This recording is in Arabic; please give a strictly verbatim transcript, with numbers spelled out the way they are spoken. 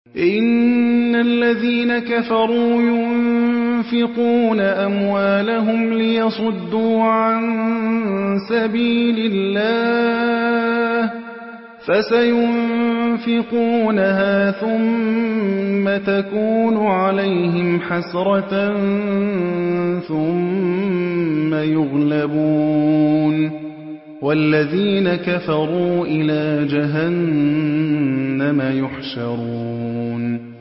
إِنَّ الَّذِينَ كَفَرُوا يُنفِقُونَ أَمْوَالَهُمْ لِيَصُدُّوا عَن سَبِيلِ اللَّهِ فَسَيُنفِقُونَهَا ثُمَّ تَكُونُ عَلَيْهِمْ حَسْرَةً ثُمَّ يُغْلَبُونَ وَالَّذِينَ كَفَرُوا إِلَىٰ جَهَنَّمَ يُحْشَرُونَ